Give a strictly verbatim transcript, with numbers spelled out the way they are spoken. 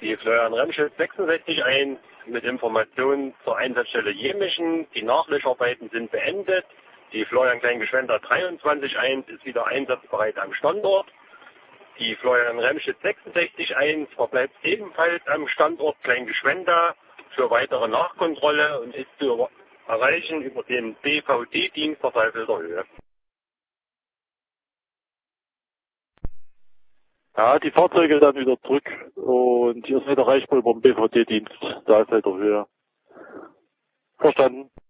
Die Florian Remschitz sechsundsechzig eins mit Informationen zur Einsatzstelle Jemischen. Die Nachlöscharbeiten sind beendet. Die Florian Kleingeschwender dreiundzwanzig eins ist wieder einsatzbereit am Standort. Die Florian Remschitz sechsundsechzig eins verbleibt ebenfalls am Standort Kleingeschwender für weitere Nachkontrolle und ist zu erreichen über den B V D-Dienst der Saalfelder Höhe. Ja, die Fahrzeuge dann wieder zurück und ihr seid erreichbar über den B V D-Dienst Saalfelder Höhe. Verstanden.